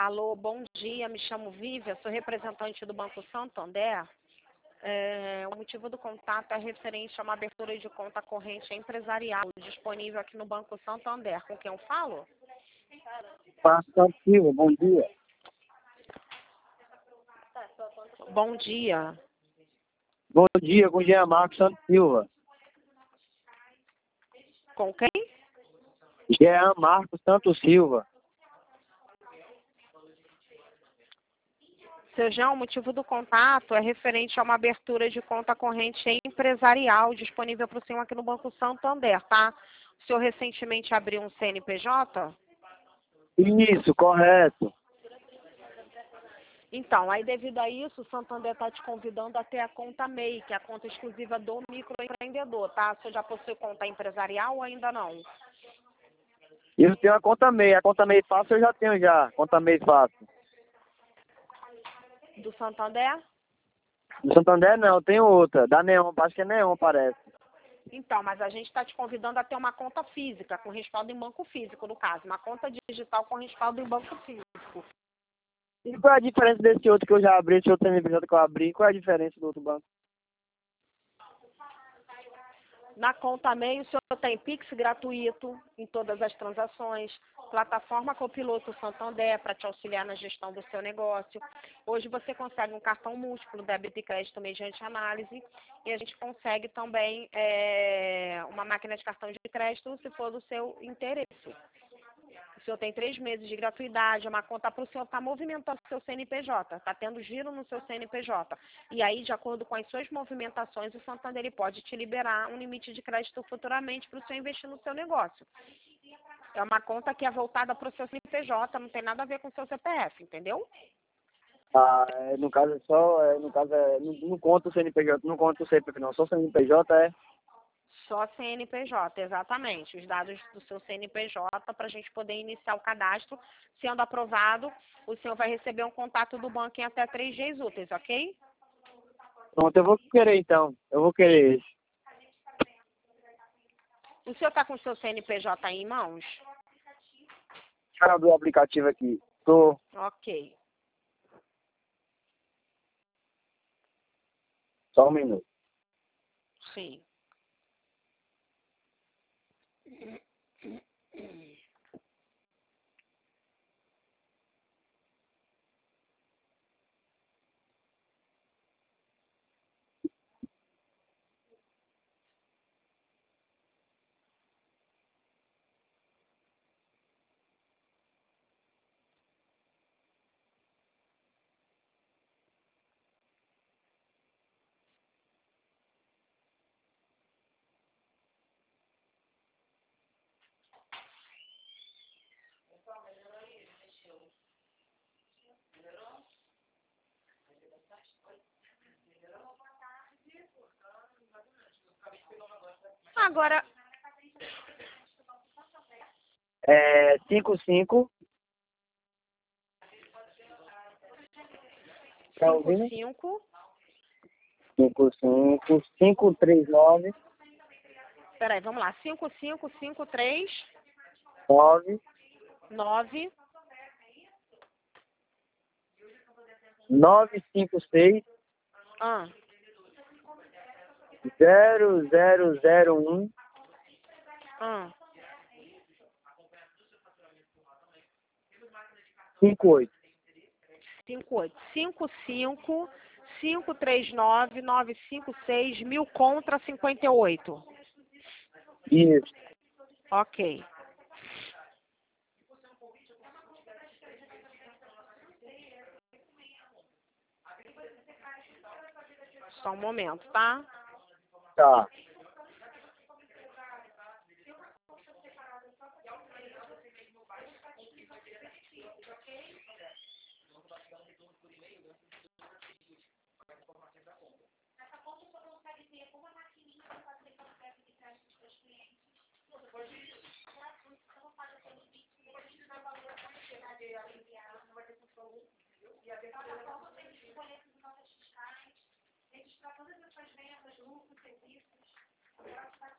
Alô, bom dia, me chamo Vívia, sou representante do Banco Santander. O motivo do contato é referente a uma abertura de conta corrente empresarial disponível aqui no Banco Santander. Com quem eu falo? Marcos Santos Silva, bom dia. Bom dia. Bom dia, Marcos Santos Silva. Com quem? Jean Marcos Santos Silva. Seu Jean, o motivo do contato é referente a uma abertura de conta corrente empresarial disponível para o senhor aqui no Banco Santander, tá? O senhor recentemente abriu um CNPJ? Isso, correto. Então, aí devido a isso, o Santander está te convidando a ter a conta MEI, que é a conta exclusiva do microempreendedor, tá? Você já possui conta empresarial ou ainda não? Eu tenho a conta MEI fácil eu já tenho já, conta MEI fácil. Do Santander? Do Santander não, eu tenho outra, da Neon, acho que é Neon, parece. Então, mas a gente está te convidando a ter uma conta física, com respaldo em banco físico, no caso. Uma conta digital com respaldo em banco físico. E qual é a diferença desse outro que eu já abri, esse outro CNPJ que eu abri, qual é a diferença do outro banco? Na conta MEI, o senhor tem Pix gratuito em todas as transações, plataforma Copiloto Santander para te auxiliar na gestão do seu negócio. Hoje você consegue um cartão múltiplo, débito e crédito mediante análise, e a gente consegue também uma máquina de cartão de crédito se for do seu interesse. O senhor tem 3 meses de gratuidade, é uma conta para o senhor estar movimentando o seu CNPJ, está tendo giro no seu CNPJ. E aí, de acordo com as suas movimentações, o Santander ele pode te liberar um limite de crédito futuramente para o senhor investir no seu negócio. É uma conta que é voltada para o seu CNPJ, não tem nada a ver com o seu CPF, entendeu? No caso é só, não conta o CNPJ, não conta o CPF não, só o CNPJ é... Só CNPJ, exatamente. Os dados do seu CNPJ para a gente poder iniciar o cadastro. Sendo aprovado, o senhor vai receber um contato do banco em até 3 dias úteis, ok? Pronto, eu vou querer então, eu vou querer esse. O senhor está com o seu CNPJ aí em mãos? Deixa eu abrir o aplicativo aqui. Tô. Ok. Só um minuto. Sim. Agora, 55. Tá ouvindo? 55. 55 539 Peraí, vamos lá. 5553 9 9 956 ah, 0001 ah. 58. 58. 55 539 956 1000 contra 58. Isso. Ok. Só um momento, tá? Tá.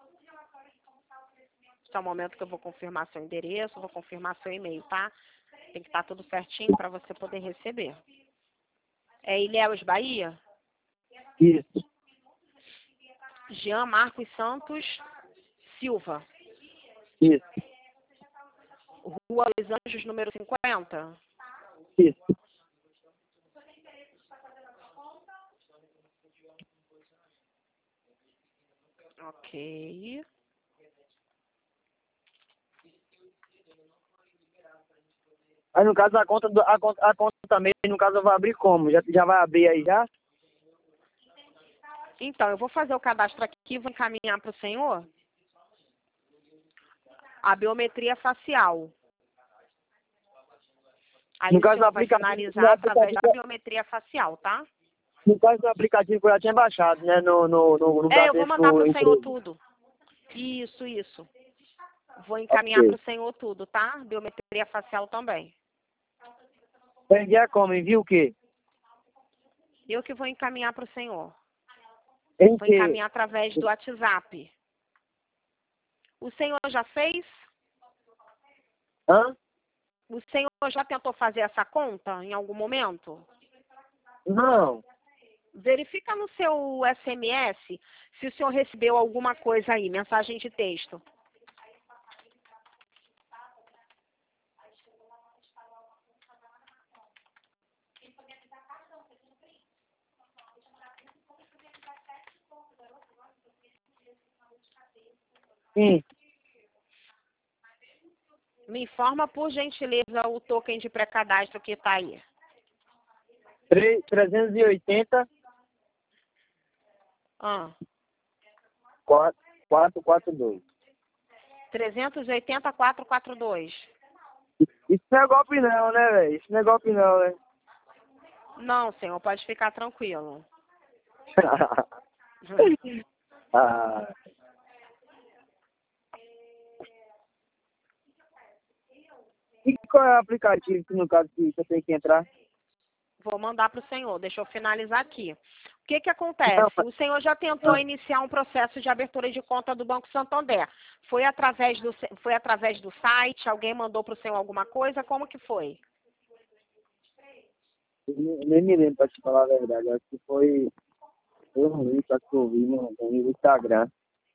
Só um momento que eu vou confirmar seu endereço, vou confirmar seu e-mail, tá? Tem que estar tudo certinho para você poder receber. É Ilhéus, Bahia? Isso. Jean Marcos Santos Silva. Isso. Rua dos Anjos, número 50? Isso. Ok. Aí no caso a conta também, no caso eu vou abrir como? Já vai abrir aí já? Então, eu vou fazer o cadastro aqui, vou encaminhar para o senhor a biometria facial. Aí No o caso do senhor vai aplicativo, finalizar através da biometria facial, tá? no caso do aplicativo que eu já tinha baixado, né? No Eu vou mandar para o senhor emprego. tudo. Isso. Vou encaminhar Ok. para o senhor tudo, tá? Biometria facial também. Vai enviar como? Envia o quê? Eu que vou encaminhar para o senhor. Em Vou quê? encaminhar através do WhatsApp. O senhor já fez? Hã? O senhor já tentou fazer essa conta em algum momento? Não. Verifica no seu SMS se o senhor recebeu alguma coisa aí, mensagem de texto. Sim. Me informa, por gentileza, o token de pré-cadastro que está aí. 380 Ah, 442. 380-442. Isso não é golpe não, né, velho? Isso não é golpe não, né? Não, senhor, pode ficar tranquilo. Ah, e qual é o aplicativo que no caso que você tem que entrar? Vou mandar para o senhor, deixa eu finalizar aqui. O que Não, acontece? O senhor já tentou não. iniciar um processo de abertura de conta do Banco Santander. Foi através do site? Alguém mandou para o senhor alguma coisa? Como que foi? Eu nem me lembro, pra te falar a verdade. Acho que foi um link que eu vi no Instagram.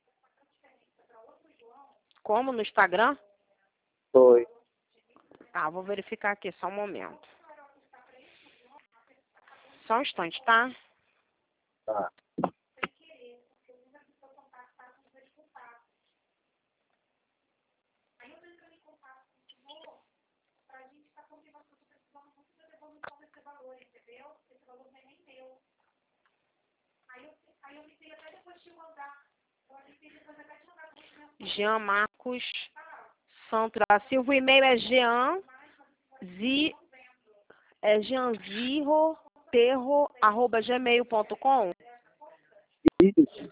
Como? No Instagram? Foi. Tá, vou verificar aqui, só um momento. Só um instante, tá? Tá. Jean Marcos Santos da Silva. O e-mail é jeanzirroterro@gmail.com. Isso.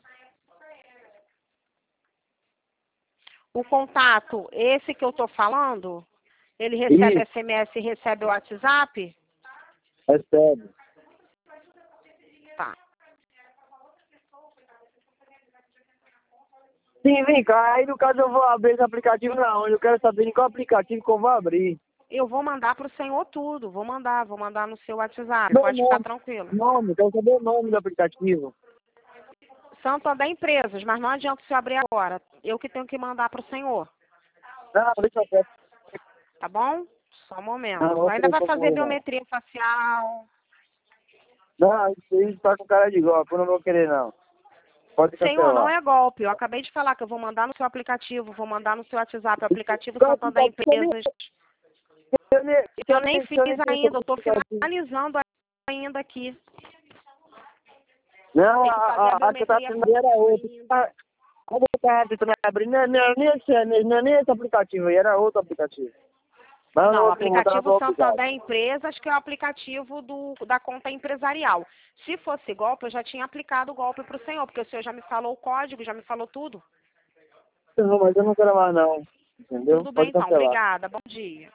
O contato, esse que eu tô falando, ele recebe Isso. SMS e recebe o WhatsApp? Recebe. Tá. Sim, vem cá. Aí no caso eu vou abrir esse aplicativo na onde? Eu quero saber em qual aplicativo que eu vou abrir. Eu vou mandar para o senhor tudo. Vou mandar no seu WhatsApp. Meu Pode ficar tranquilo. nome, quero saber o nome do aplicativo. Santander Empresas, mas não adianta se abrir agora. Eu que tenho que mandar para o senhor. Não, deixa eu ver. Tá bom? Só um momento. Não, Ainda vai não, fazer não. biometria facial. Não, isso aí tá com cara de golpe, eu não vou querer não. Pode Senhor, não cancelar. é golpe. Eu acabei de falar que eu vou mandar no seu aplicativo, vou mandar no seu WhatsApp, o aplicativo Qual Santander aplicativo? Empresas. Eu nem fiz ainda, eu estou aplicativo. finalizando ainda aqui. Não, Tem que fazer a a que eu tava biometria tentando era outra. Quando eu tava tentando abrir, não é nem esse aplicativo aí, era outro aplicativo. Mas Não, o eu vou botar na aplicativo tua Santander Empresas, que é o aplicativo da conta empresarial. Se fosse golpe, eu já tinha aplicado o golpe para o senhor, porque o senhor já me falou o código, já me falou tudo. Não, mas eu não quero mais não. Entendeu? Tudo bem, Pode então. cancelar. Obrigada. Bom dia.